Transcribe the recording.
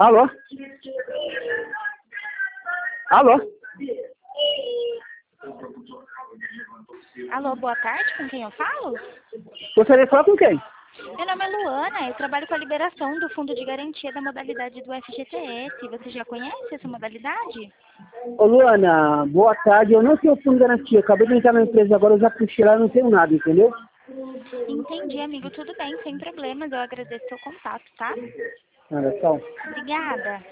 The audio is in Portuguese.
Alô? Alô? Alô, boa tarde, com quem eu falo? Gostaria de falar com quem? Meu nome é Luana, eu trabalho com a liberação do Fundo de Garantia da modalidade do FGTS. Você já conhece essa modalidade? Ô Luana, boa tarde. Eu não tenho fundo de garantia. Acabei de entrar na empresa agora, eu já puxei lá, não tenho nada, entendeu? Entendi, amigo, tudo bem, sem problemas. Eu agradeço seu contato, tá? Nada, tchau. Obrigada.